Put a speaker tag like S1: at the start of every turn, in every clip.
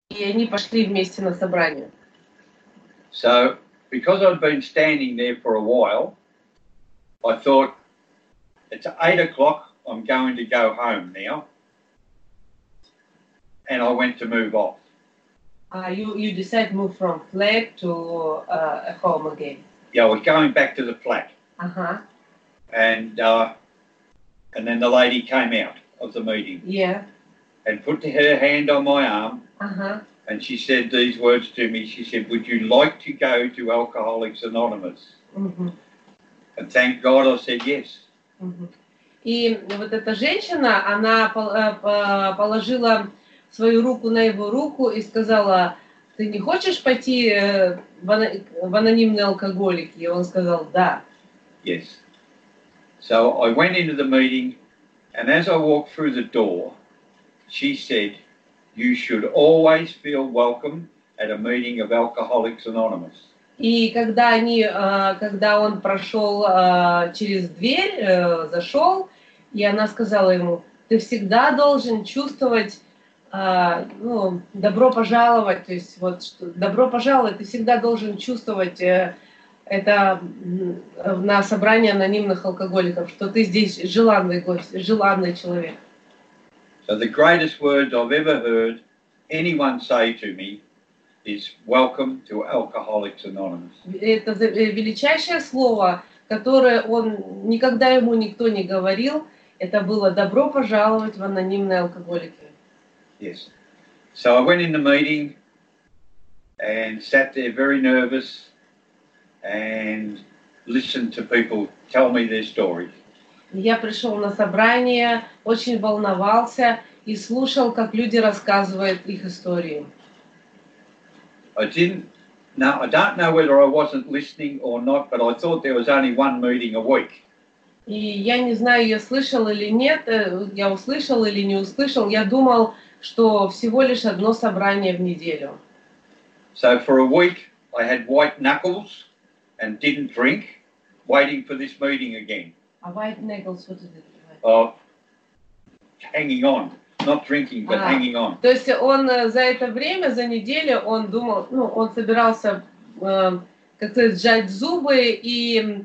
S1: и они пошли вместе на собрание.
S2: So, because I'd been standing there for a while, I thought, it's 8 o'clock, I'm going to go home now. And I went to move off.
S1: You decided to move from flat to home again.
S2: Yeah, I was going back to the flat.
S1: Uh-huh.
S2: And then the lady came out of the meeting.
S1: Yeah.
S2: And put her hand on my arm.
S1: Uh-huh.
S2: And she said these words to me. She said, would you like to go to Alcoholics Anonymous?
S1: Mm-hmm.
S2: And thank God I said yes.
S1: Mm-hmm. И вот эта женщина, она положила свою руку на его руку и сказала, ты не хочешь пойти в анонимные алкоголики? И он сказал, да.
S2: Yes. So I went into the meeting, and as I walked through the door, she said, you should always feel welcome at a meeting of Alcoholics Anonymous.
S1: И когда он прошел через дверь, зашел, и она сказала ему, ты всегда должен чувствовать, добро пожаловать, то есть вот добро пожаловать, ты всегда должен чувствовать это на собрании анонимных алкоголиков, что ты здесь желанный гость, желанный человек.
S2: So the greatest words I've ever heard anyone say to me is welcome to Alcoholics Anonymous.
S1: Это величайшее слово, которое никогда ему никто не говорил, это было добро пожаловать в анонимные алкоголики.
S2: Yes. So I went in the meeting and sat there very nervous and listened to people tell me their stories.
S1: Я пришел на собрание, очень волновался и слушал, как люди рассказывают их истории.
S2: I don't know whether I wasn't listening or not, but I thought there was only one meeting a week.
S1: И я не знаю, я слышал или нет, я услышал или не услышал, я думал, что всего лишь одно собрание в неделю.
S2: So for a week I had white knuckles and didn't drink, waiting for this meeting again.
S1: А white knuckles, what is it?
S2: Hanging on. Not drinking, but hanging on.
S1: То есть он за это время, за неделю, он думал, он собирался, как сказать, сжать зубы и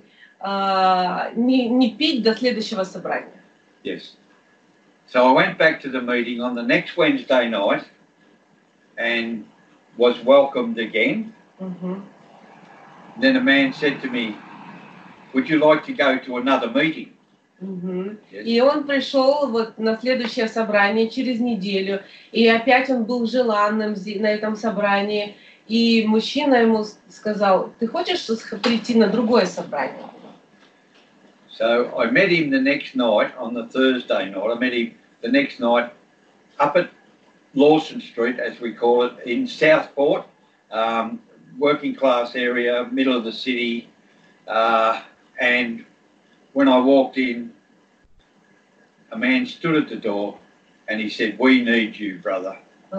S1: не пить до следующего собрания.
S2: Yes. So I went back to the meeting on the next Wednesday night and was welcomed again.
S1: Mm-hmm.
S2: Then a man said to me, would you like to go to another meeting?
S1: Mm-hmm. Yes. И он пришел вот на следующее собрание через неделю, и опять он был желанным на этом собрании, и мужчина ему сказал, ты хочешь прийти на другое собрание?
S2: So I met him the next night, on the Thursday night. I met him the next night up at Lawson Street, as we call it, in Southport, working class area, middle of the city. And when I walked in, a man stood at the door and he said, we need you, brother.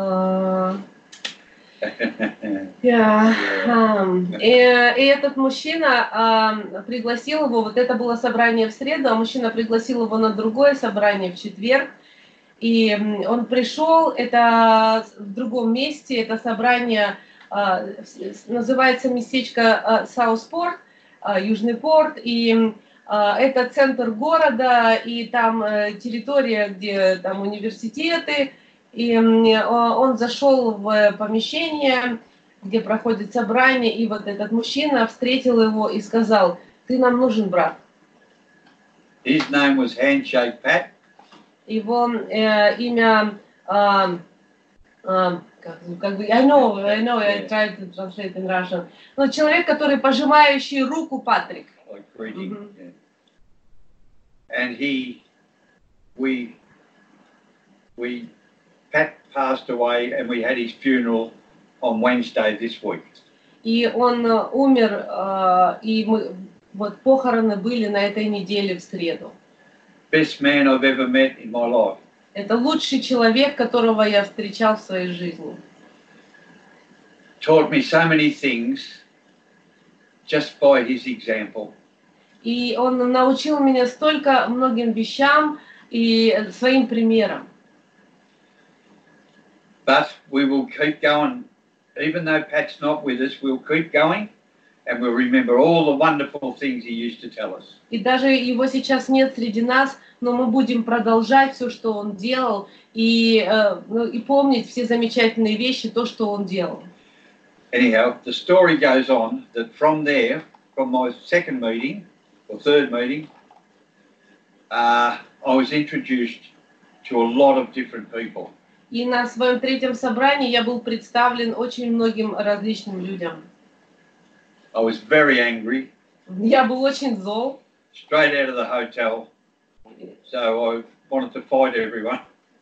S1: И этот мужчина пригласил его, вот это было собрание в среду, а мужчина пригласил его на другое собрание в четверг, и он пришел, это в другом месте, это собрание называется местечко Сауспорт, Южный порт, и это центр города, и там территория, где там университеты. И он зашел в помещение, где проходит собрание, и вот этот мужчина встретил его и сказал, ты нам нужен, брат.
S2: His name was Handshake Pat.
S1: Его имя, I tried to translate in Russian. Но человек, который пожимающий руку, Патрик.
S2: Like greeting, yeah. And Pat passed away, and we had his funeral on Wednesday this week.
S1: И он умер, и вот похороны были на этой неделе в среду.
S2: Best man I've ever met in my life.
S1: Это лучший человек, которого я встречал в своей жизни.
S2: Taught me so many things just by his example.
S1: И он научил меня столько многим вещам и своим примером.
S2: But we will keep going. Even though Pat's not with us, we'll keep going and we'll remember all the wonderful things he used to tell us.
S1: И даже его сейчас нет среди нас, но мы будем продолжать все, что он делал, и помнить все замечательные вещи, то, что он делал.
S2: Anyhow, the story goes on that from there, from my second meeting, or third meeting, I was introduced to a lot of different people.
S1: И на своем третьем собрании я был представлен очень многим различным людям.
S2: I was very angry.
S1: Я был очень зол.
S2: Straight out of the hotel. So I wanted to fight everyone.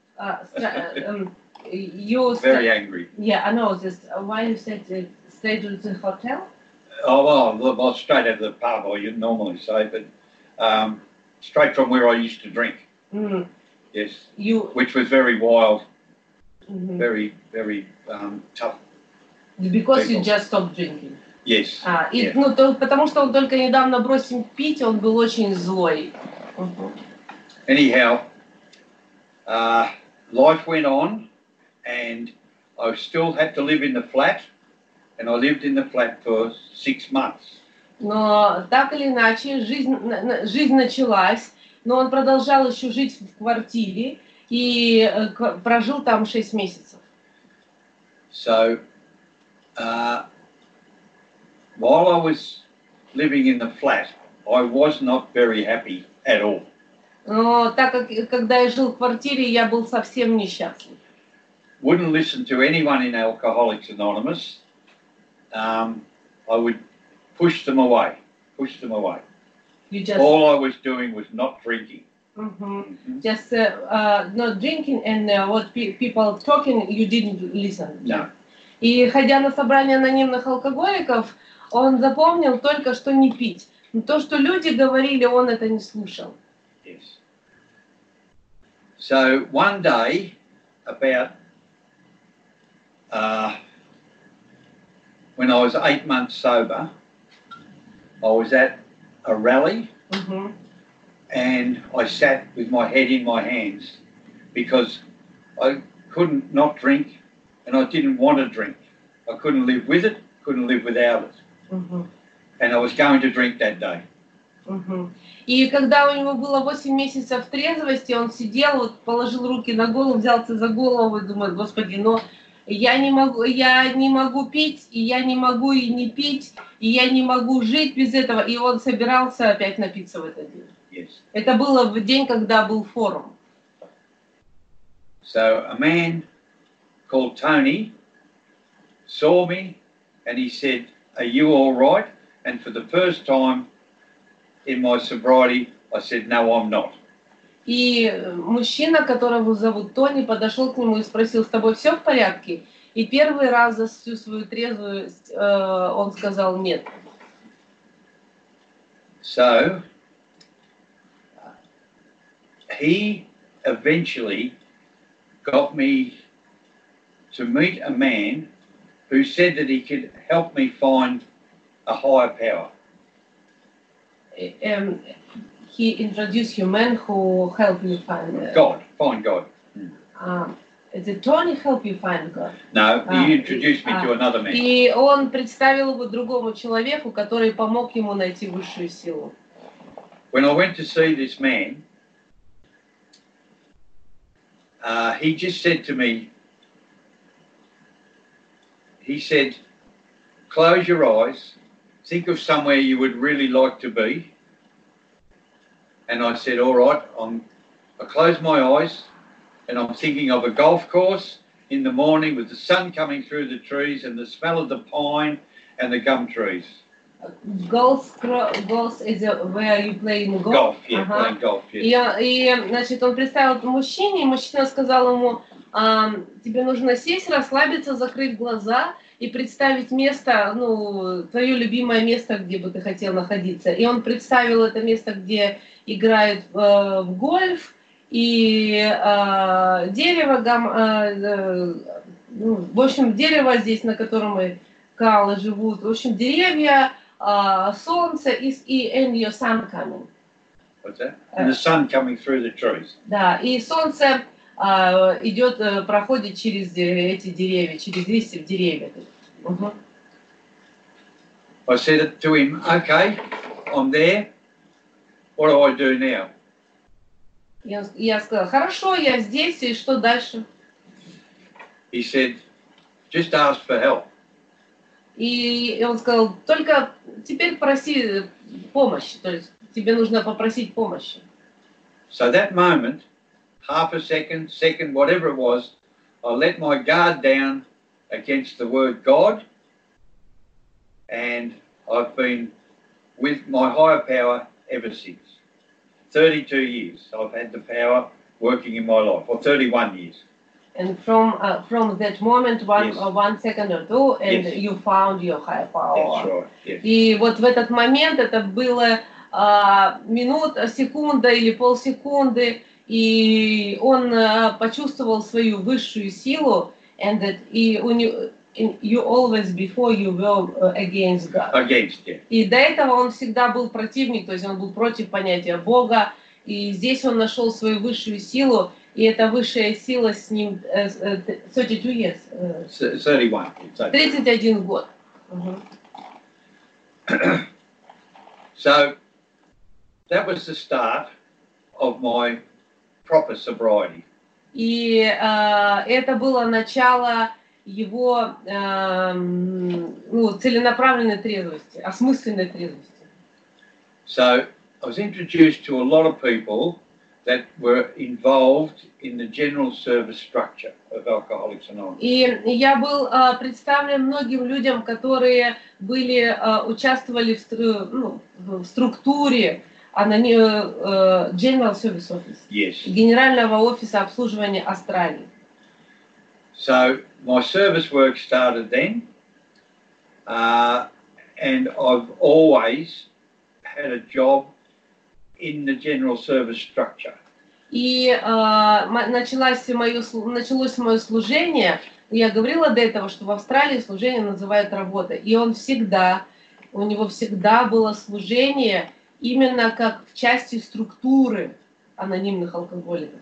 S2: Very angry.
S1: Yeah, I know. Why you said straight to the hotel?
S2: Oh, well, straight out of the pub, I normally say, but straight from where I used to drink.
S1: Mm.
S2: Yes. Which was very wild. Mm-hmm. Very, very tough.
S1: Because
S2: people.
S1: You just stopped drinking.
S2: Yes.
S1: Потому что он только недавно бросил пить, он был очень злой. Uh-huh.
S2: Anyhow, life went on, and I still had to live in the flat, and I lived in the flat for 6 months.
S1: Но так или иначе, жизнь началась, но он продолжал еще жить в квартире и прожил там 6 месяцев.
S2: So, while I was living in the flat, I was not very happy at all.
S1: Но так как когда я жил в квартире, я был совсем несчастлив.
S2: Wouldn't listen to anyone in Alcoholics Anonymous. I would push them away. All I was doing was not drinking.
S1: Mm-hmm. Mm-hmm. Just not drinking, and what people talking, you didn't listen.
S2: No.
S1: И ходя на собрание анонимных алкоголиков, он запомнил только, что не пить. Но то, что люди говорили, он это не слушал.
S2: Yes. So one day, about when I was 8 months sober, I was at a rally, mm-hmm. and I sat with my head in my hands because I couldn't not drink, and I didn't want to drink. I couldn't live with it, couldn't live without it. Mm-hmm. And I was going to drink that day.
S1: Mm-hmm. И когда у него было 8 месяцев трезвости, он сидел, вот, положил руки на голову, взялся за голову и думает: Господи, но я не могу пить, и я не могу и не пить, и я не могу жить без этого. И он собирался опять напиться в этот день.
S2: Yes.
S1: Это было в день, когда был форум.
S2: So a man called Tony saw me and he said, "Are you all right?" And for the first time in my sobriety, I said, "No, I'm not."
S1: И мужчина, которого зовут Тони, подошел к нему и спросил: «С тобой все в порядке?» И первый раз за всю свою трезвость он сказал: «Нет».
S2: So he eventually got me to meet a man who said that he could help me find a higher power.
S1: He introduced you men who help you find
S2: find God.
S1: Did Tony help you find God?
S2: No, he introduced me to another man.
S1: И он представил его другому человеку, который помог ему найти высшую силу.
S2: When I went to see this man, he just said to me, he said, "Close your eyes, think of somewhere you would really like to be." And I said, "All right." I closed my eyes and I'm thinking of a golf course in the morning with the sun coming through the trees and the smell of the pine and the gum trees.
S1: Golf is where you play in golf?
S2: Golf, yeah, playing golf, yeah.
S1: И, значит, он представил мужчине, и мужчина сказал ему: тебе нужно сесть, расслабиться, закрыть глаза и представить место, твое любимое место, где бы ты хотел находиться. И он представил это место, где играют в гольф, и дерево, в общем, дерево здесь, на котором калы живут, в общем, деревья, солнце and your sun coming.
S2: What's that? And the sun coming through the trees.
S1: Да, и солнце идет, проходит через эти деревья, через листья в деревья. Угу.
S2: I said to him, okay, I'm there. What do I do now?
S1: Я сказала, хорошо, я здесь, и что дальше?
S2: He said, just ask for help.
S1: И он сказал, только теперь проси помощи, то есть тебе нужно попросить помощи.
S2: So that moment, half a second, whatever it was, I let my guard down against the word God, and I've been with my higher power ever since. 32 years I've had the power working in my life, or 31 years.
S1: And from that moment,
S2: Yes.
S1: 1 second or two, and
S2: Yes.
S1: you found your higher power.
S2: That's right, yes.
S1: И вот в этот момент, это было минута, секунда или полсекунды, и он почувствовал свою высшую силу, and that you always before you were against God.
S2: Against, yeah.
S1: И до этого он всегда был противник, то есть он был против понятия Бога, и здесь он нашел свою высшую силу, и эта высшая сила с ним 32 years. 31 год.
S2: So that was the start of my proper sobriety.
S1: И это было начало его целенаправленной трезвости, осмысленной трезвости.
S2: So I was introduced to a lot of people that were involved in the general service structure of Alcoholics Anonymous.
S1: И я был представлен многим людям, которые участвовали в структуре General Service Office,
S2: Yes.
S1: Генерального офиса обслуживания Австралии.
S2: So my service work started then, and I've always had a job in the general service structure.
S1: И началось мое служение. Я говорила до этого, что в Австралии служение называют работой. И у него всегда было служение именно как в части структуры анонимных алкоголиков.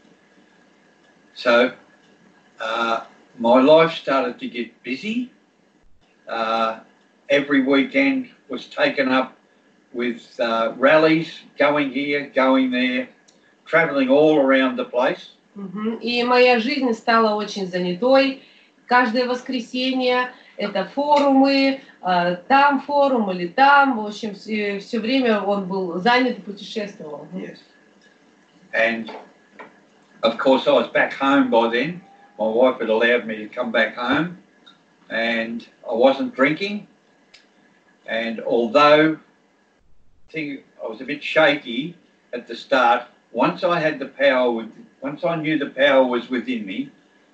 S2: So my life started to get busy. Every weekend was taken up with rallies, going here, going there, traveling all around the place.
S1: И моя жизнь стала очень занятой. Каждое воскресенье это форумы, там форум или там. В общем, все время он был занят и путешествовал.
S2: Yes. And of course I was back home by then. My wife had allowed me to come back home, and I wasn't drinking. And although I was a bit shaky at the start, once I knew the power was within me,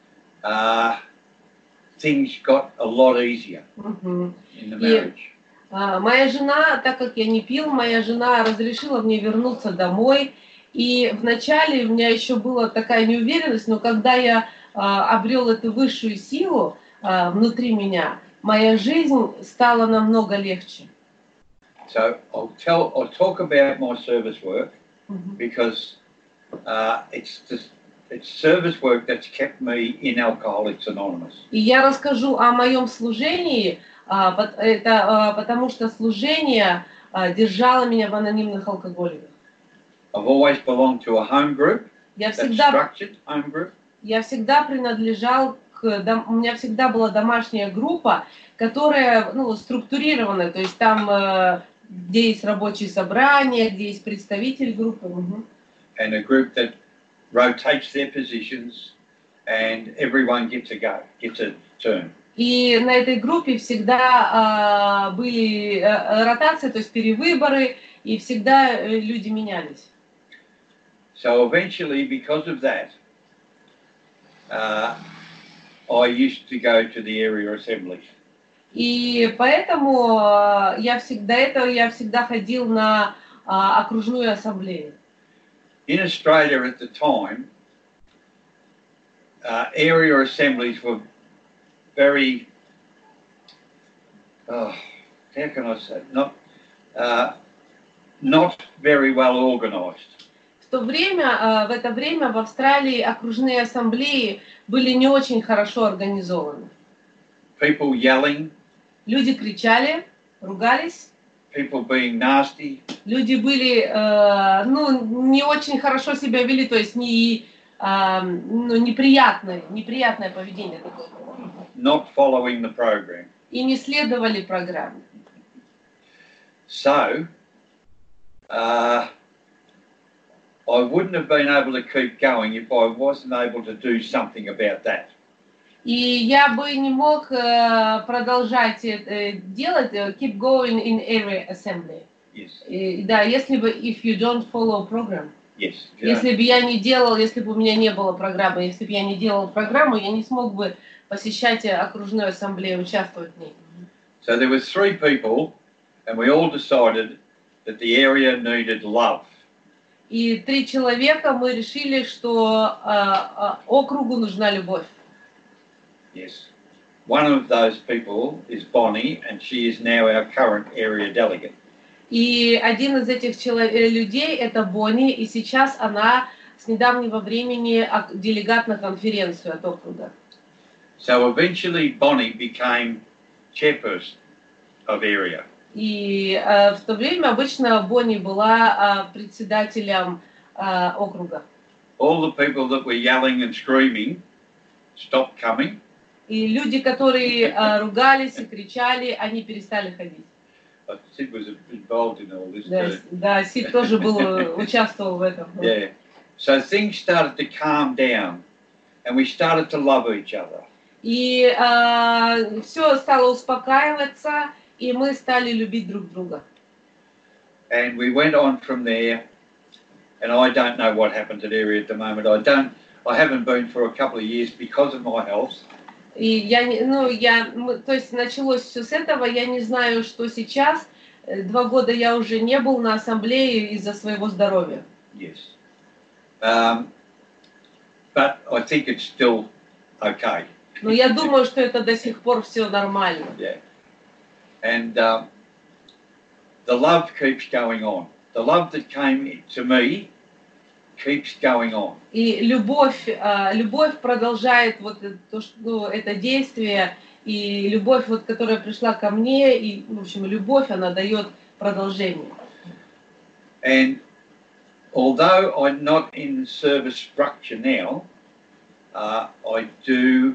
S2: things got a lot easier in the marriage.
S1: Моя жена, так как я не пил, моя жена разрешила мне вернуться домой. И вначале у меня еще была такая неуверенность, но когда я обрел эту высшую силу внутри меня, моя жизнь стала намного легче.
S2: So I'll talk about my service work because it's service work that's kept me in Alcoholics Anonymous.
S1: И я расскажу о моем служении, потому что служение держало меня в анонимных алкоголиках.
S2: I've always belonged to a home group, structured home group.
S1: Я всегда принадлежал у меня всегда была домашняя группа, которая структурированная, то есть там где есть рабочие собрания, где есть представитель группы.
S2: And a group that rotates their positions, and everyone gets a turn.
S1: И на этой группе всегда были ротации, то есть перевыборы, и всегда люди менялись.
S2: So eventually, because of that, I used to go to the area assemblies.
S1: И поэтому я всегда ходил на окружную ассамблею.
S2: In Australia at the time, area assemblies were very, how can I say, not very well organised.
S1: В в это время в Австралии окружные ассамблеи были не очень хорошо организованы.
S2: People yelling,
S1: Люди кричали, ругались,
S2: people being nasty,
S1: люди были, не очень хорошо себя вели, то есть неприятное поведение такое.
S2: not following the program.
S1: И не следовали программе.
S2: So, I wouldn't have been able to keep going if I wasn't able to do something about that.
S1: И я бы не мог продолжать делать, keep going in every assembly.
S2: Yes.
S1: Да, если бы, if you don't follow program.
S2: Yes.
S1: Если бы я не делал, если бы у меня не было программы, если бы я не делал программу, я не смог бы посещать окружную ассамблею, участвовать в ней.
S2: So there were 3 people, and we all decided that the area needed love.
S1: И 3 человека мы решили, что округу нужна любовь.
S2: Yes. One of those people is Bonnie, and she is now our current area delegate.
S1: И один из этих людей это Бонни, и сейчас она с недавнего времени делегат на конференцию от округа.
S2: So eventually Bonnie became chairperson of area.
S1: И в то время обычно Бонни была председателем округа.
S2: All the people that were yelling and screaming stopped coming.
S1: И люди, которые ругались и кричали, они перестали ходить.
S2: Sid was involved in all this too.
S1: Да, Сид тоже участвовал в этом.
S2: Yeah. So things started to calm down, and we started to love each other.
S1: И все стало успокаиваться, и мы стали любить друг друга.
S2: And we went on from there, and I don't know what happened to the area at the moment. I haven't been for a couple of years because of my health.
S1: И то есть началось все с этого, я не знаю, что сейчас. 2 года я уже не был на ассамблее из-за своего здоровья.
S2: Yes. But I think it's still okay.
S1: Но я думаю, что это до сих пор все нормально.
S2: Yeah. And the love keeps going on. The love that came to me keeps going on.
S1: И любовь продолжает это действие, и любовь, которая пришла ко мне, и, в общем, любовь, она дает продолжение.
S2: And although I'm not in service structure now, I do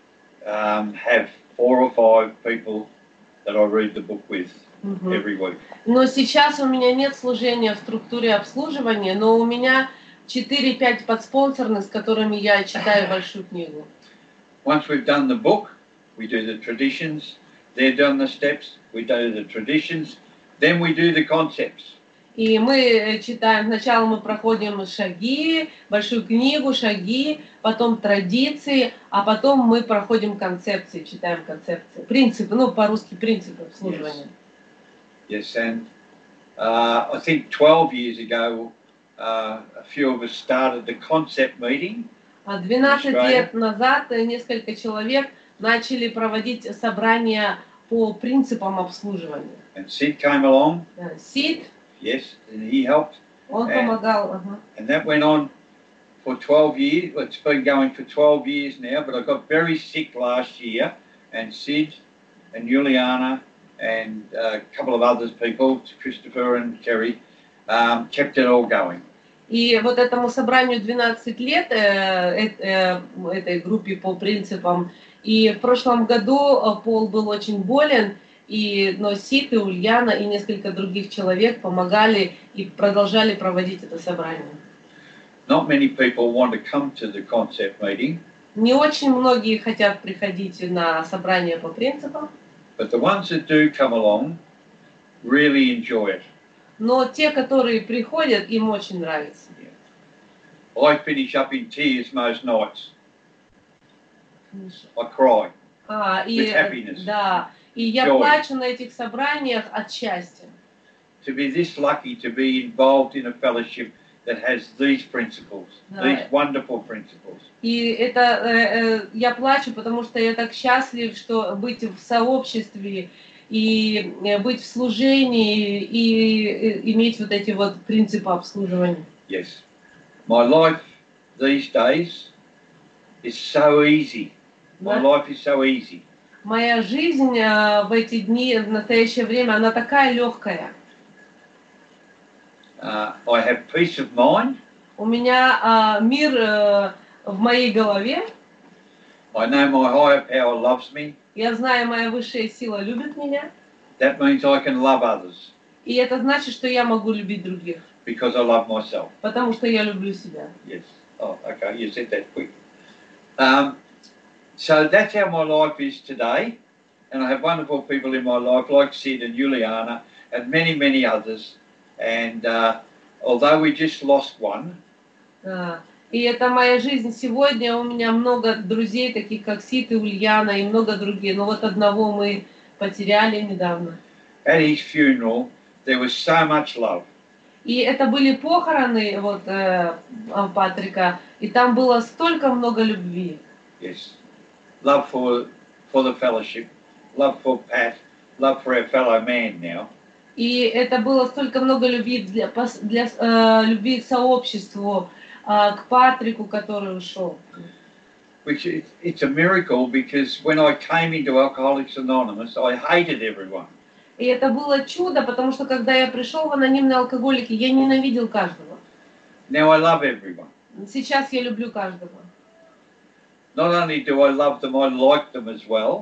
S2: have 4 or 5 people that I read the book with every week.
S1: Но сейчас у меня нет служения в структуре обслуживания, но у меня 4-5 подспонсорных, с которыми я читаю большую книгу.
S2: Once we've done the book, we do the traditions. They've done the steps. We do the traditions. Then we do the concepts.
S1: И мы читаем, сначала мы проходим шаги, большую книгу, шаги, потом традиции, а потом мы проходим концепции, читаем концепции. Принципы, по-русски принципы обслуживания.
S2: Yes, and I think 12 years ago, a few of us started the concept meeting.
S1: 12 лет назад несколько человек начали проводить собрания по принципам обслуживания.
S2: And Sid came along.
S1: Сид.
S2: Yes, and he helped.
S1: Он помогал.
S2: And that went on for 12 years. Well, it's been going for 12 years now, but I got very sick last year, and Sid and Juliana and a couple of other people, Christopher and Kerry, kept it all going.
S1: И этому собранию 12 лет, этой группе по принципам, и в прошлом году Пол был очень болен, но Сид и Ульяна и несколько других человек помогали и продолжали проводить это собрание.
S2: Not many people want to come to the concept meeting.
S1: Не очень многие хотят приходить на собрание по принципам.
S2: But the ones that do come along really enjoy it.
S1: Но те, которые приходят, им очень нравится.
S2: I finish up in tears most nights. I cry with happiness.
S1: Да, и я плачу на этих собраниях от счастья.
S2: To be this lucky to be involved in a fellowship that has these principles, these wonderful principles.
S1: И я плачу, потому что я так счастлив, что быть в сообществе и быть в служении и иметь эти принципы обслуживания.
S2: Yes. My life these days is so easy. My
S1: Да.
S2: life is so easy.
S1: Моя жизнь в эти дни, в настоящее время, она такая легкая.
S2: I have peace of mind.
S1: У меня мир в моей голове.
S2: I know my higher power loves me.
S1: Я знаю, моя высшая сила любит меня.
S2: That means I can love others
S1: И это значит, что я могу любить других.
S2: because I love myself.
S1: Потому что я люблю себя.
S2: Yes. Oh, okay. You said that quick. So that's how my life is today. And I have wonderful people in my life like Sid and Juliana and many, many others. And although we just lost one,
S1: И это моя жизнь сегодня. У меня много друзей, таких как Сид и Ульяна, и много других. Но вот одного мы потеряли недавно.
S2: at his funeral, there was so much love.
S1: И это были похороны вот, Патрика, и там было столько много любви.
S2: Yes. Love for the fellowship, love for Pat, love for our fellow man now.
S1: И это было столько много любви для любви к сообществу, к Патрику, который ушел.
S2: Which it's a miracle because when I came into Alcoholics Anonymous, I hated everyone.
S1: И это было чудо, потому что когда я пришел в анонимные алкоголики, я ненавидел каждого.
S2: Now I love everyone.
S1: Сейчас я люблю каждого.
S2: Not only do I love them, I like them as well.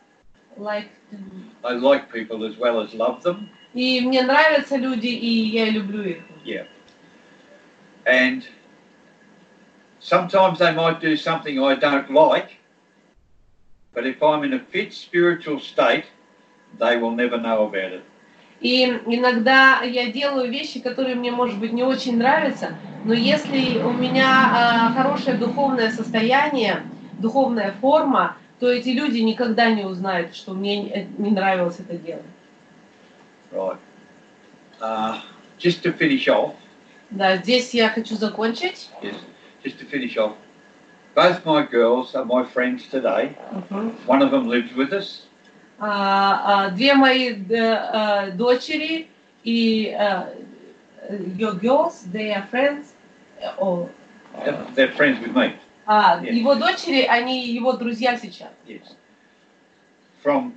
S2: I like people as well as love them.
S1: И мне нравятся люди, и я люблю их.
S2: Yeah. And sometimes they might do something I don't like, but if I'm in a fit spiritual state, they will never know about it.
S1: И иногда я делаю вещи, которые мне, может быть, не очень нравятся, но если у меня хорошее духовное состояние, духовная форма, то эти люди никогда не узнают, что мне не нравилось это дело.
S2: Right. Just to finish off.
S1: Да, здесь я хочу закончить.
S2: Yes. Just to finish off. Both my girls are my friends today. One of them lives with us.
S1: Две мои дочери и your girls, they are friends.
S2: They're friends with me.
S1: Yes. Его дочери, они его друзья сейчас.
S2: Yes. From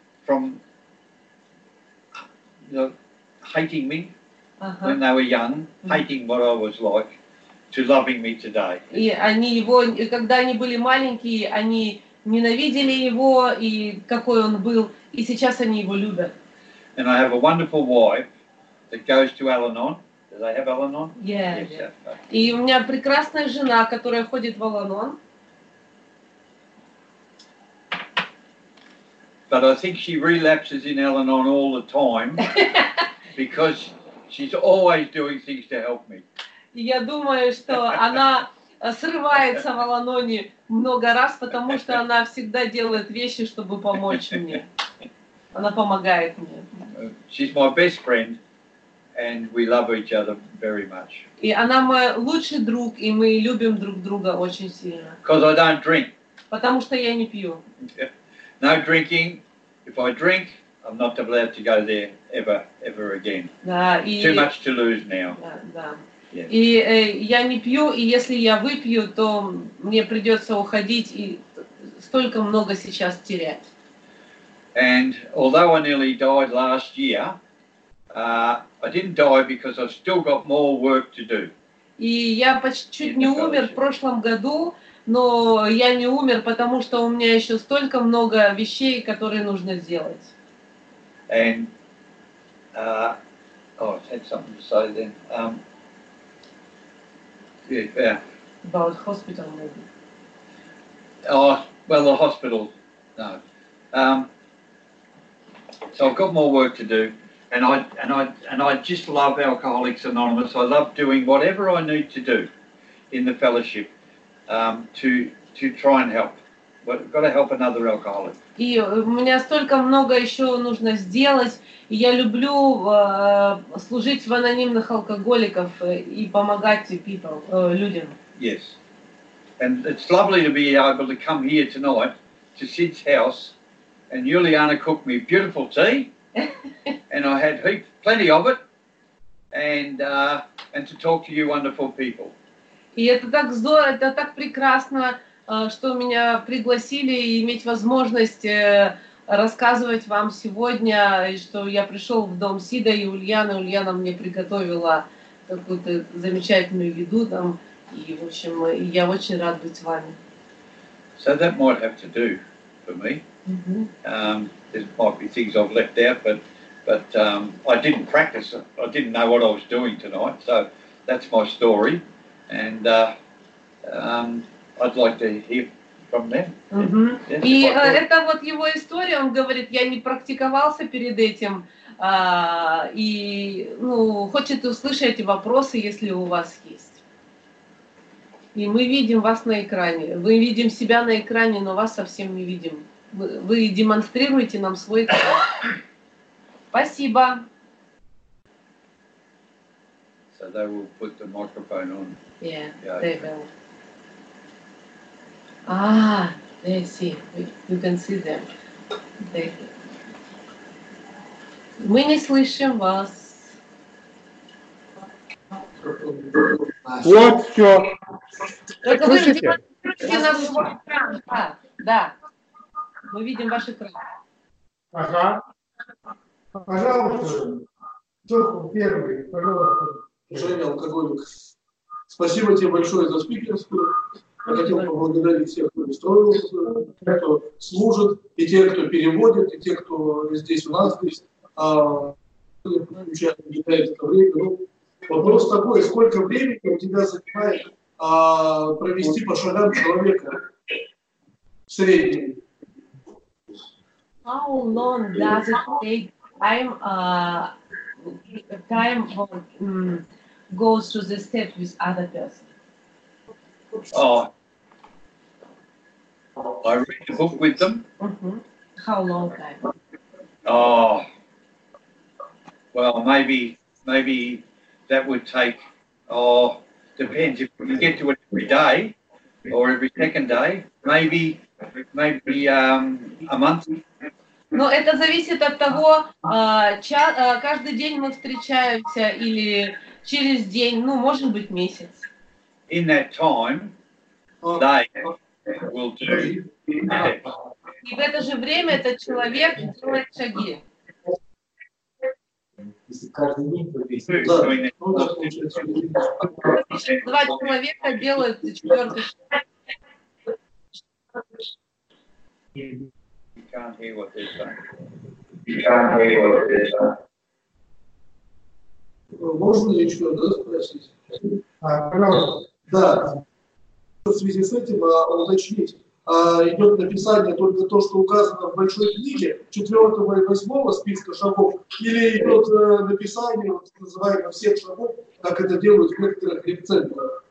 S2: you know, hating me when they were young, hating what I was like, to loving me today.
S1: И они его, когда они были маленькие, они ненавидели его и какой он был, и сейчас они его любят.
S2: And I have a wonderful wife that goes to Al-Anon. Do they have Al-Anon?
S1: Yeah.
S2: Yes. Okay.
S1: И у меня прекрасная жена, которая ходит в Al-Anon.
S2: But I think she relapses in Al-Anon all the time because she's always doing things to help me.
S1: И я думаю, что она срывается в Ал-Аноне много раз, потому что она всегда делает вещи, чтобы помочь мне. Она помогает мне.
S2: She's my best friend, and we love each other very much.
S1: И она мой лучший друг, и мы любим друг друга очень сильно.
S2: Because I don't drink.
S1: Потому что я не пью.
S2: No drinking. If I drink, I'm not allowed to go there ever again.
S1: Да, и...
S2: Too much to lose now.
S1: Да.
S2: Yes.
S1: И я не пью, и если я выпью, то мне придется уходить и столько много сейчас терять.
S2: And although I nearly died last year, I didn't die because I've still got more work to do.
S1: И я почти чуть не умер в прошлом году, но я не умер, потому что у меня еще столько много вещей, которые нужно сделать.
S2: And I had something to say then. Yeah.
S1: About hospital maybe.
S2: Oh, well, the hospital, no. So I've got more work to do, and I just love Alcoholics Anonymous. I love doing whatever I need to do in the fellowship to try and help. But got to help another alcoholic.
S1: И у меня столько много еще нужно сделать. И я люблю служить в анонимных алкоголиков и помогать people, людям.
S2: Yes. And it's lovely to be able to come here tonight to Sid's house, and Juliana cooked me beautiful tea, and I had plenty of it, and to talk to you wonderful people.
S1: И это так здорово, это так прекрасно, что меня пригласили и иметь возможность рассказывать вам сегодня, и что я пришел в дом Сида и Ульяна. Ульяна мне приготовила какую-то замечательную еду там. И, в общем, я очень рад быть с вами.
S2: So that might have to do for me. There might be things I've left out, but I didn't practice it. I didn't know what I was doing tonight, so that's my story, and I'd like to hear from them. Yes,
S1: И это вот его история, он говорит, я не практиковался перед этим, и хочет услышать вопросы, если у вас есть. И мы видим вас на экране. Мы видим себя на экране, но вас совсем не видим. Вы демонстрируете нам свой экран. Спасибо.
S2: So they will put the microphone on.
S1: Yeah, they will. Ah, they see. You can see them. Мы не слышим вас.
S3: Вот все.
S1: Только вы
S3: Слышите?
S1: демонстрируете нам свой экран. Да. Мы видим ваш экран.
S3: Ага. Пожалуйста. Кто первый? Пожалуйста.
S4: Женя, алкоголик. Спасибо тебе большое за спикерскую. Я хотел поблагодарить всех, кто устроился, тех, кто служит, и тех, кто переводит, и тех, кто здесь у нас здесь. Включает это время. Вопрос такой, сколько времени у тебя занимает провести по шагам человека в среднем?
S1: How long does it take goes through the steps with other person?
S2: Oh, I read the book with them.
S1: How long time?
S2: Oh, well, maybe that would take, depends if you get to it every day or every second day, maybe a month.
S1: Но это зависит от того, каждый день мы встречаемся или через день, может быть месяц.
S2: In that time, they will do that.
S1: И в это же время этот человек делает шаги.
S4: Если каждый день повесить.
S1: Два человека делают четвертый шаг.
S2: You can't hear what they're saying.
S4: Можно еще спросить?
S3: Пожалуйста.
S4: Да. В связи с этим уточнить. Идет написание только то, что указано в большой книге 4-го и 8-го списка шагов, или идет написание так называемых всех шагов, как это делают в некоторых репцентрах?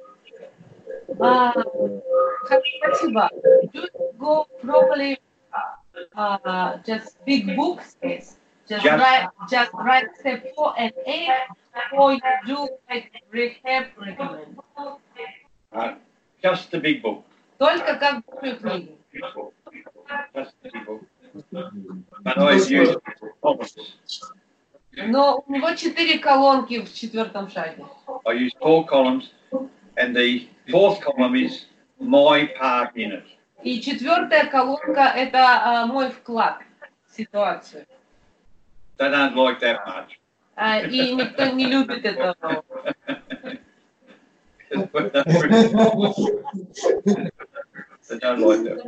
S1: Спасибо. Do you go probably just big books, just write step 4 and 8, or you do like rehab recommend?
S2: Just the big book.
S1: Только как большую книгу.
S2: Just the big book. But I use columns.
S1: Но у него 4 колонки в 4-м шаге.
S2: I use 4 columns, and the 4th column is my part in it.
S1: И 4-я колонка – это мой вклад в ситуацию.
S2: They don't like that much.
S1: И никто не любит этого.
S2: They don't like that.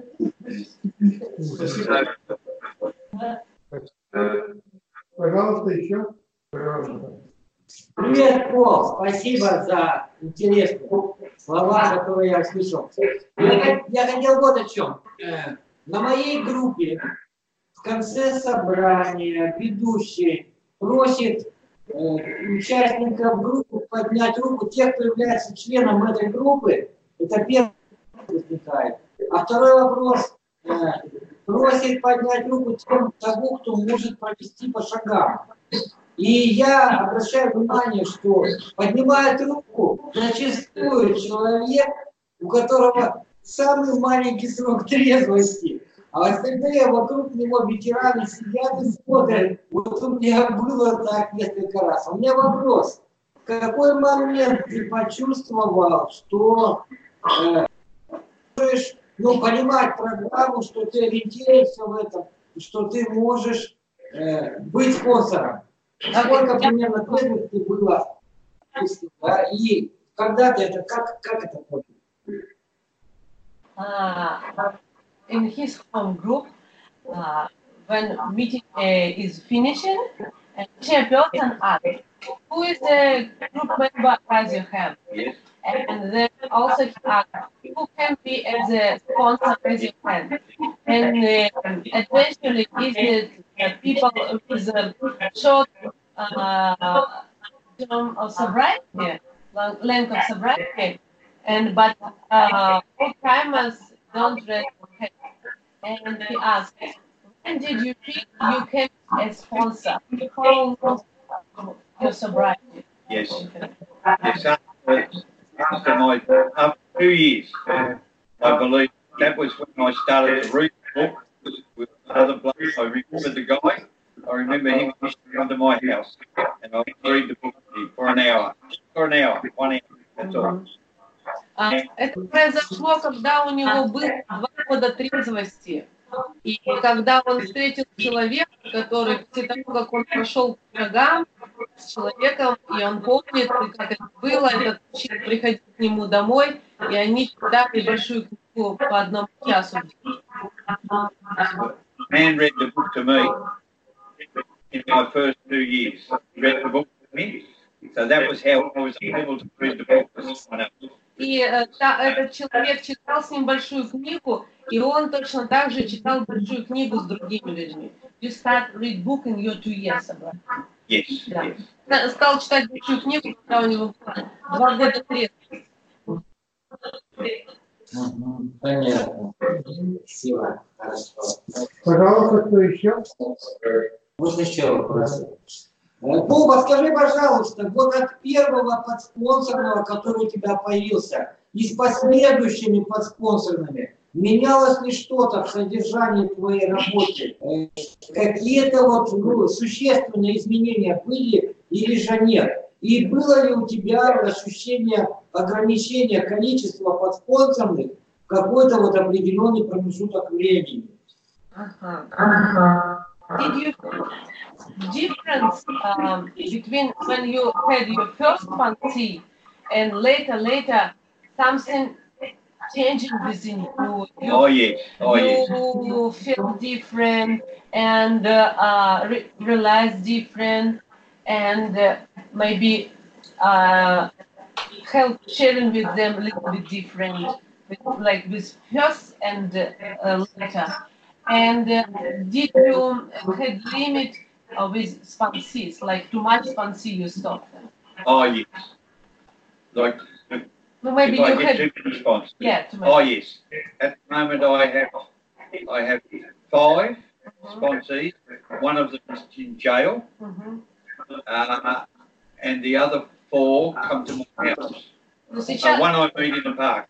S3: Пожалуйста, еще. Пожалуйста.
S5: Привет, Пол. Спасибо за интересные слова, которые я слышал. Я хотел вот о чем. На моей группе в конце собрания ведущий просит участников группы поднять руку. Те, кто является членом этой группы, это первый возникает. А второй вопрос. Просит поднять руку того, кто может провести по шагам. И я обращаю внимание, что поднимает руку зачастую человек, у которого самый маленький срок трезвости, а остальные вокруг него ветераны сидят и смотрят. Вот у меня было так несколько раз. У меня вопрос. какой момент ты почувствовал, что можешь понимать программу, что ты ориентируешься в этом, что ты можешь быть спонсором? Сколько примерно преданности было? Да, и когда ты это, как это понял?
S1: In his home group, when meeting is finishing, chairperson asks, who is the group member raise your hand?
S2: Yes.
S1: And then also he asks, who can be as a sponsor raise your hand? And eventually is it people with a short term of sobriety, length of sobriety, but old-timers don't raise their hand. And he asked, when did you feel you came as sponsor? How long your sobriety?
S2: Yes. Yes. After 2 years, I believe that was when I started to read the book with other blokes. I remember the guy. I remember him used to come to my house, and I would read the book with him for an hour. 1 hour. That's all.
S1: Это произошло, когда у него было 2 года трезвости. И когда он встретил человека, который после того, как он прошел по шагам с человеком, и он помнит, как это было, этот мужчина приходил к нему домой, и они читали большую книгу по 1 часу.
S2: Man read the book to me in my first 2 years. He read the book to me. So that was how I was able to read the book to someone else.
S1: И этот человек читал с ним большую книгу, и он точно так же читал большую книгу с другими людьми. You start read book in your 2 years,
S2: Yes,
S1: да.
S2: yes.
S1: Стал читать большую книгу, когда у него было 2 года трезвости.
S5: Понятно. Спасибо. Хорошо.
S3: Пожалуйста, кто еще?
S5: Можно еще вопросы? Боба, скажи, пожалуйста, вот от первого подспонсорного, который у тебя появился, и с последующими подспонсорными, менялось ли что-то в содержании твоей работы? Какие-то существенные изменения были или же нет? И было ли у тебя ощущение ограничения количества подспонсорных в какой-то определенный промежуток времени?
S1: Did you difference between when you had your first fancy and later something changing within you?
S2: Yes.
S1: You feel different and realize different and maybe help sharing with them a little bit different, with first and later. And did you had limit with sponsees, like too much sponsee you stop them?
S2: Yes. Like
S1: Maybe
S2: if
S1: you
S2: I get
S1: had
S2: too many sponsors.
S1: Yeah, too much.
S2: Yes. At the moment I have 5 sponsees. One of them is in jail. And the other 4 come to my house. One I meet in the park.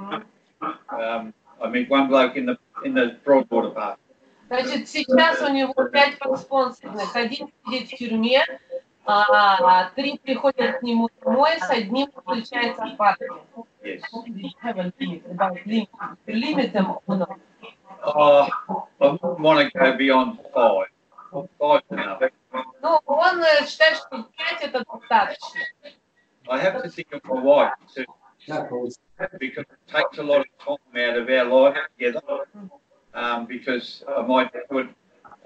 S2: I meet one bloke in the Broadwater Park.
S1: Значит, сейчас у него 5 подспонсорных. 1 сидит в тюрьме, 3 приходят к нему домой, с 1 встречается в парке.
S2: Yes.
S1: Have a limit, about limit. Limit them or not?
S2: I wouldn't want to go beyond 5. 5 enough.
S1: Ну, он считает, что 5 это достаточно.
S2: I have to think of my wife too, because it takes a lot of time out of our life together. Because I might do it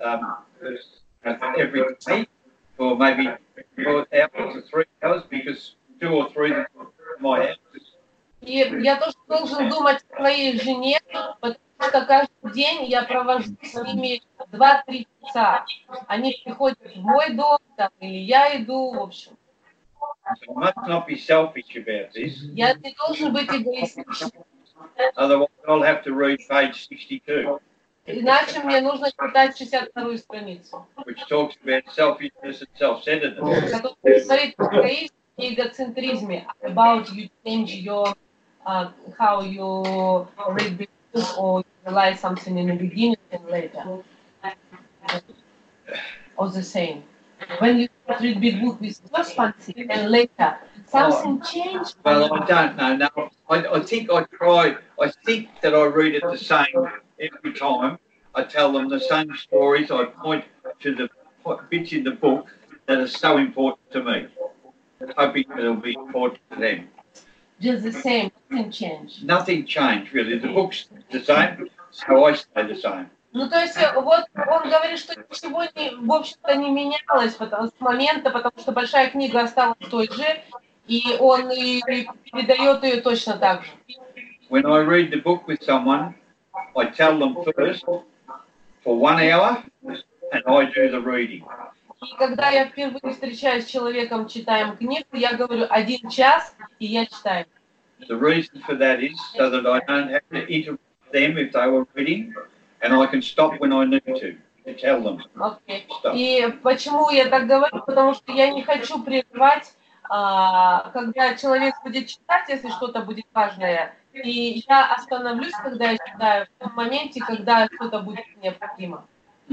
S2: every day for maybe 4 hours or 3 hours, because 2 or 3 of my house.
S1: И я тоже должен думать о своей жене, потому что каждый день я провожу с ними 2-3 часа. Они приходят в мой дом, или я иду, в общем.
S2: So I must not be selfish about this.
S1: Я не должен быть эгоистичным.
S2: Otherwise, I'll have to read page 62,
S1: Иначе мне нужно читать 62-ю страницу,
S2: which talks about selfishness and self-centeredness.
S1: которая говорит о эгоизме и эгоцентризме, about you change your, how you read the book or realize something in the beginning and later. Or the same. When you start read big book with first fancy and later something changed.
S2: Well, I don't know. No, I think I try. I think that I read it the same every time. I tell them the same stories. I point to the bits in the book that are so important to me, hoping that it'll be important to them.
S1: Just the same, nothing changed.
S2: Nothing changed really. The book's the same, so I stay the same.
S1: Ну, то есть, вот он говорит, что ничего, в общем-то, не менялось с момента, потому что большая книга осталась той же, и он и передает ее точно так же.
S2: When I read the book with someone, I tell them first for 1 hour, and I do the reading.
S1: И когда я впервые встречаюсь с человеком, читаем книгу, я говорю 1 час, и я читаю.
S2: The reason for that is so that I don't have to interrupt them if they were reading, and I can stop when I need to tell them.
S1: Okay. И почему я так говорю? Потому что я не хочу прерывать, когда человек будет читать, если что-то будет важное. И я остановлюсь, когда я читаю, в том моменте, когда что-то будет необходимо.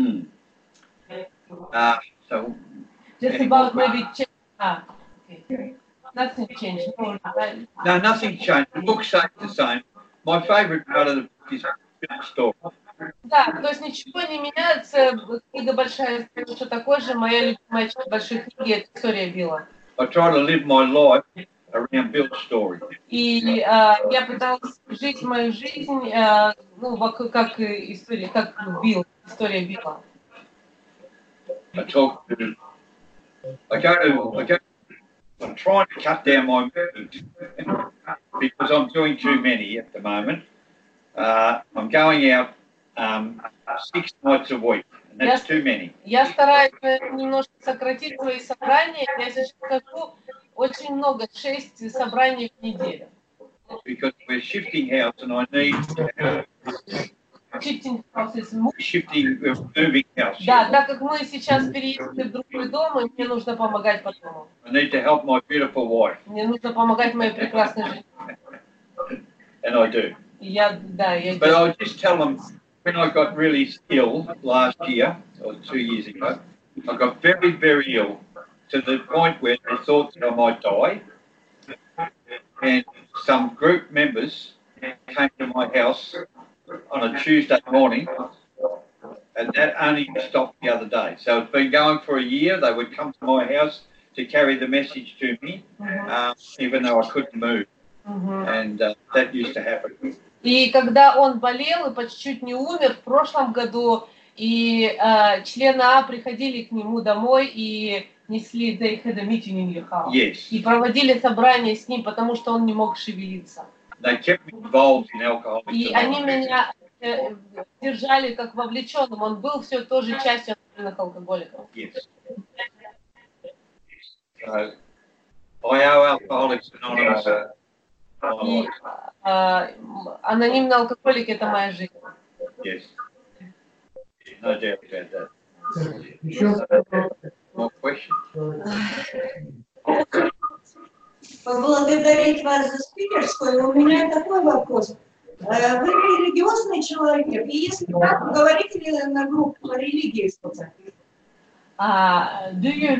S2: So,
S1: Just about maybe okay. Nothing changed.
S2: No, nothing changed. The book stays the same. My favourite part of the book is the story.
S1: Да, то есть ничего не меняется. Книга большая, все такое же. Моя любимая часть большой книги — это история Билла.
S2: I try to live my life around Bill's story.
S1: И я пыталась жить мою жизнь, ну, как история, как Билл, история Билла.
S2: I'm trying to cut down my meetings because I'm doing too many at the moment. I'm going out 6 nights a week, and that's too many.
S1: Я стараюсь немножко сократить свои собрания. Я сейчас хожу очень много, 6 собраний в неделю.
S2: Because we're shifting house, and I need
S1: Shifting house is
S2: moving house.
S1: Да, так как мы сейчас переехали в другой дом, и мне нужно помогать по дому.
S2: I need to help my beautiful wife.
S1: Мне нужно помогать моей прекрасной жене.
S2: And I do. But I'll just tell them, when I got really ill last year, or 2 years ago, I got very, very ill to the point where they thought that I might die. And some group members came to my house on a Tuesday morning, and that only stopped the other day. So it's been going for a year. They would come to my house to carry the message to me, even though I couldn't move. And that used to happen.
S1: И когда он болел и почти чуть не умер в прошлом году, и члены А приходили к нему домой и несли, they had a meeting in your house.
S2: Yes.
S1: И проводили собрание с ним, потому что он не мог шевелиться.
S2: They kept me involved in Alcoholics
S1: И они меня держали как вовлеченным. Он был все тоже частью анонимных алкоголиков.
S2: Yes. So, I owe Alcoholics Anonymous.
S1: И анонимный алкоголик — это моя жизнь.
S2: Yes. No doubt about that.
S3: Еще
S2: More questions?
S6: Поблагодарить вас за спикерскую. У меня такой вопрос. Вы религиозный человек, и если так, говорите ли на группу по религии что-то?
S1: Do you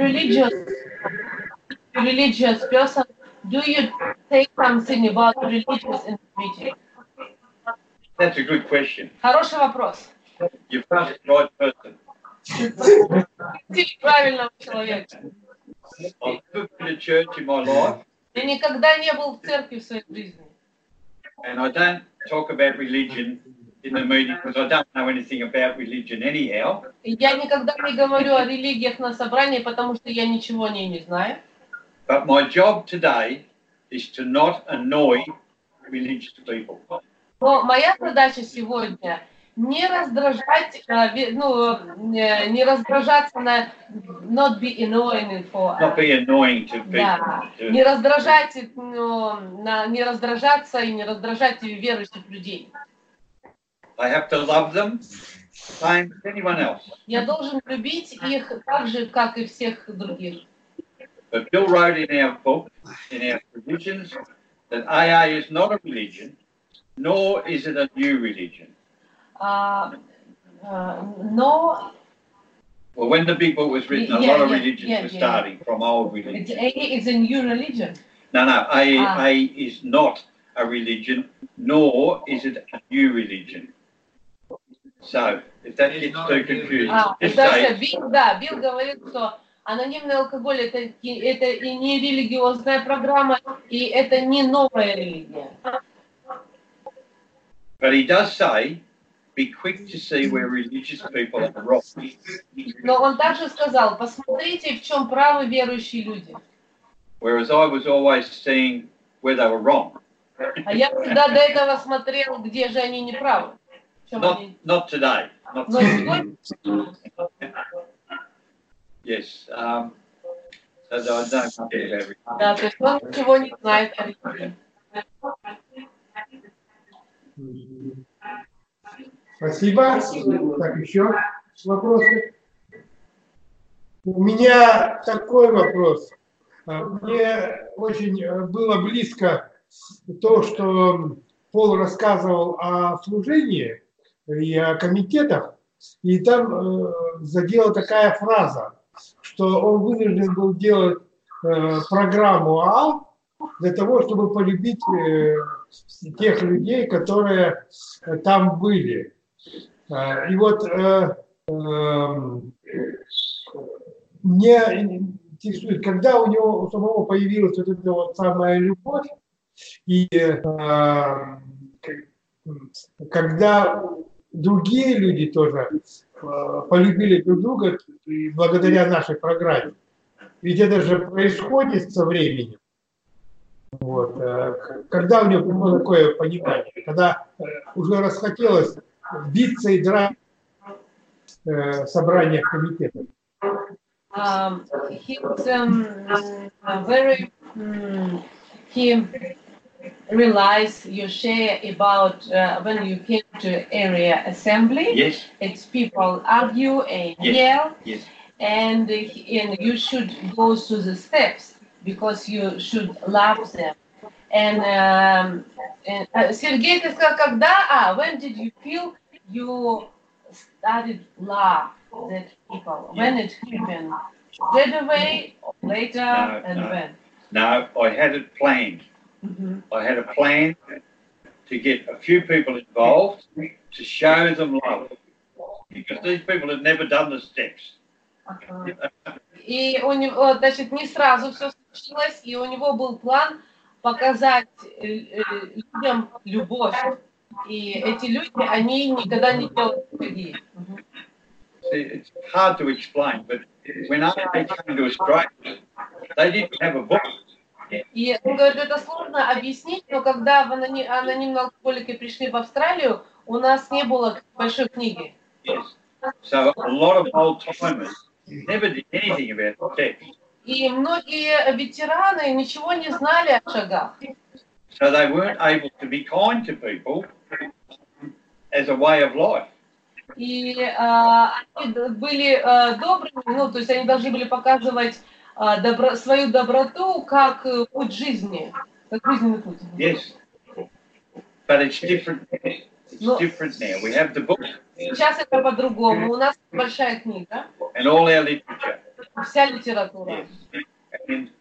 S1: religious person? Do you say something about religious in the meeting?
S2: That's a good question.
S1: Хороший вопрос.
S2: You've asked the right person.
S1: Правильного человека.
S2: I've never been to church in my life.
S1: Я никогда не был в церкви в своей жизни.
S2: And I don't talk about religion in the meeting because I don't know anything about religion anyhow.
S1: Я никогда не говорю о религиях на собрании, потому что я ничего о ней не знаю.
S2: But my job today is to not annoy religious people.
S1: Но моя задача сегодня не раздражать, не раздражаться на not be annoying for.
S2: Not be annoying to people.
S1: Да. Не раздражать, не раздражаться и не раздражать верующих людей.
S2: I have to love them, same as anyone else.
S1: Я должен любить их так же, как и всех других.
S2: But Bill wrote in our book, in our traditions, that AA is not a religion, nor is it a new religion.
S1: Но
S2: Well, when the big book was written, a lot of religions were starting from old religions.
S1: It's a new religion.
S2: No, AA is not a religion, nor is it a new religion. So, if that gets too confusing, just say...
S1: Билл говорит, что анонимный алкоголь это и не религиозная программа, и это не новая религия.
S2: But he does say, be quick to see where religious people are wrong.
S1: Но он также сказал, посмотрите, в чем правы верующие люди.
S2: Whereas I was always seeing where they were wrong.
S1: А я всегда до этого смотрел, где же они не правы.
S2: Not today. Not today. Yes. So I don't know everything.
S1: Да, то есть он ничего не знает о религии.
S3: Спасибо. Так, еще вопросы? У меня такой вопрос. Мне очень было близко то, что Пол рассказывал о служении и о комитетах, и там задела такая фраза, что он вынужден был делать программу А для того, чтобы полюбить тех людей, которые там были. И вот мне интересует, когда у него у самого появилась вот эта вот самая любовь, и когда другие люди тоже полюбили друг друга благодаря нашей программе. Ведь это же происходит со временем. Вот. Когда у него было такое понимание, когда уже расхотелось биться и драться в собраниях комитетов.
S1: He realized you share about when you came to area assembly.
S2: Yes.
S1: It's people argue and yell.
S2: Yes.
S1: And you should go through the steps because you should love them. And Сергей, ты сказал, когда? When did you feel you started love that people? When it happened? Straight away, or later, when?
S2: No, I had it planned. Mm-hmm. I had a plan to get a few people involved to show them love. Because these people had never done the steps.
S1: И у него, значит, не сразу все случилось, и у него был план показать людям любовь. И эти люди, они никогда не делали шаги.
S2: It's hard to explain, but when I came to Australia, they didn't have a book.
S1: И он говорит, это сложно объяснить, но когда анонимные алкоголики пришли в Австралию, у нас не было большой книги.
S2: Yes. So a lot of old-timers never did anything about the steps.
S1: И многие ветераны ничего не знали о шагах.
S2: So they weren't able to be kind to people as a way of life.
S1: И они были добрыми, ну, то есть они должны были показывать свою доброту как путь жизни, как жизненный путь.
S2: Yes, but it's different. It's different now. We have the book.
S1: Сейчас это по-другому. У нас большая книга.
S2: And all our literature.
S1: Вся литература.
S2: Yes. And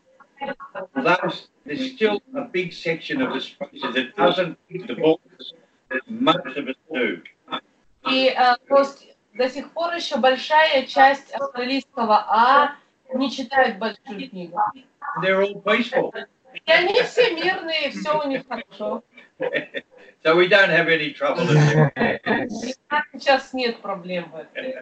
S2: there's still a big section of the structure that doesn't read the book. Most of us do.
S1: И до сих пор еще большая часть австралийского не читают большую книгу.
S2: They're all peaceful.
S1: И они все мирные, все у них хорошо.
S2: So we don't have any trouble.
S1: Сейчас нет проблем в этом.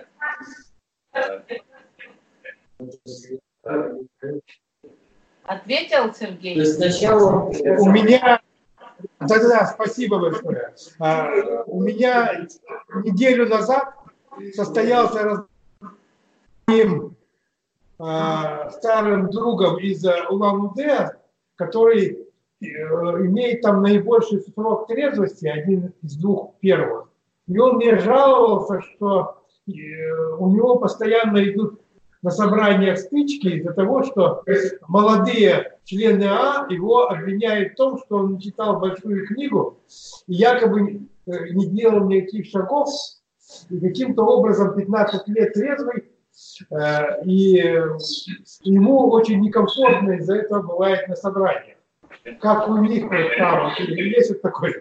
S1: Ответил Сергей?
S3: У меня... Да, спасибо большое. У меня неделю назад состоялся разговор с старым другом из Улан-Удэ, который имеет там наибольший срок трезвости, один из двух первых. И он мне жаловался, что у него постоянно идут на собраниях стычки из-за того, что молодые члены его обвиняют в том, что он читал большую книгу и якобы не делал никаких шагов, и каким-то образом 15 лет трезвый И ему очень некомфортно из-за этого бывает на собраниях. Как у них вот там, есть вот такое?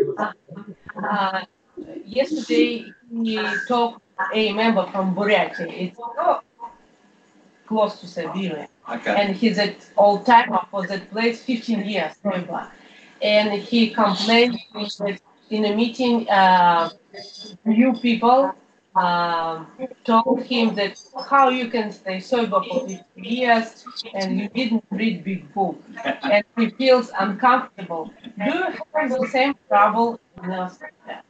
S1: Yesterday he talked a member from Buryatia. It's so close to Siberia.
S2: Okay.
S1: And he's an old timer for that place, 15 years. And he complained that in a meeting, new people told him that how you can stay sober for 50 years and you didn't read big book. And he feels uncomfortable. Do you have the same trouble in Australia?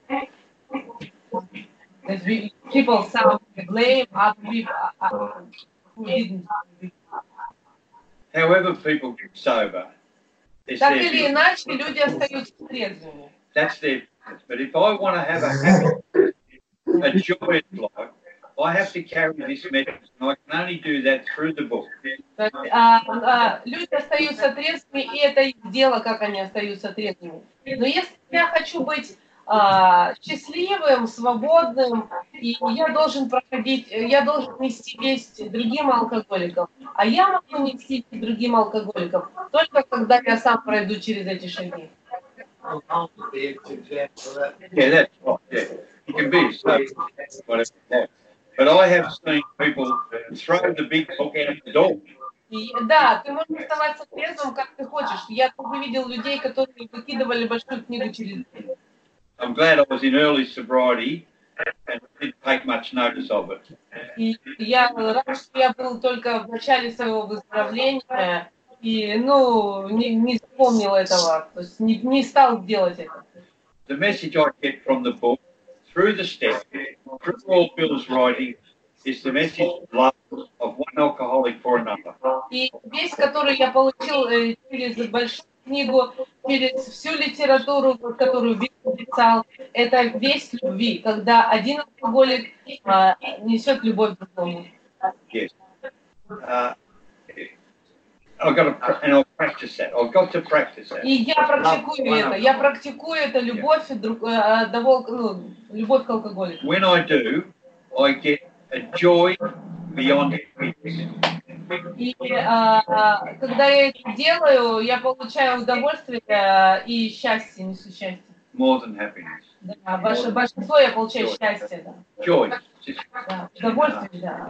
S1: That people sound blame other people who didn't.
S2: However people get sober, it's
S1: Так
S2: their
S1: или
S2: business.
S1: иначе, люди остаются трезвыми.
S2: That's their business. But if I want to have a happy, a joyous life, I have to carry this message, and I can only do that through the book.
S1: Люди остаются трезвыми, и это их дело, как они остаются трезвыми. Но если я хочу быть счастливым, свободным, и я должен нести весть другим алкоголикам, а я могу нести другим алкоголикам только когда я сам пройду через эти шаги.
S2: Yeah, that's right. Yeah, you can be so whatever you want. But I have seen people throw the big book out the door.
S1: Да, ты можешь оставаться трезвым, как ты хочешь. Я тоже видел людей, которые выкидывали большую книгу через дверь.
S2: I'm glad I was in early sobriety and didn't take much notice of it.
S1: И я рад, что я был только в начале своего выздоровления и, не запомнил этого, то есть не стал делать это.
S2: The message I get from the book, through the steps, through all Bill's writing, is the message of love of one alcoholic for another.
S1: И весть, которую я получил через большую книгу, через всю литературу, которую Билл написал, это весть любви, когда один алкоголик несет любовь к другому.
S2: Yes. I'll practice that. I've got to practice that.
S1: И я практикую это. Я практикую это любовь к алкоголику.
S2: When I do, I get a joy beyond everything.
S1: И когда я это делаю, я получаю удовольствие и счастье, несу счастье.
S2: More than happiness.
S1: Да, большинство я получаю счастье, да.
S2: Joy.
S1: Да, удовольствие, да.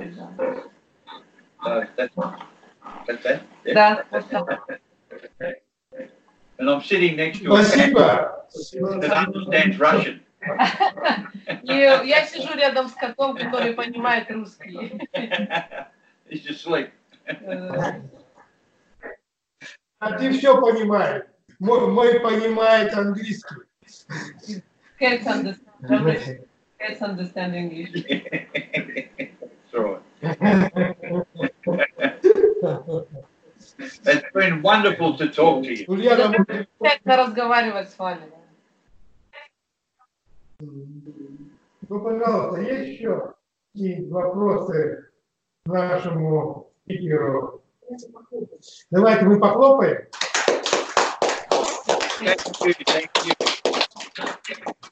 S2: That's that. Yeah.
S1: Да, вот так.
S2: And I'm sitting next to a
S3: Спасибо.
S2: cat that understands Russian.
S1: И я сижу рядом с котом, который понимает русский.
S2: He's asleep.
S3: А ты все понимаешь. Мой понимает английский.
S1: Cats understand English.
S2: That's right. It's been wonderful to talk to you.
S3: Ульяна,
S1: Приятно разговаривать с вами.
S3: ну, пожалуйста, есть еще какие-нибудь вопросы к нашему спикеру? Давайте мы похлопаем.
S2: Thank you.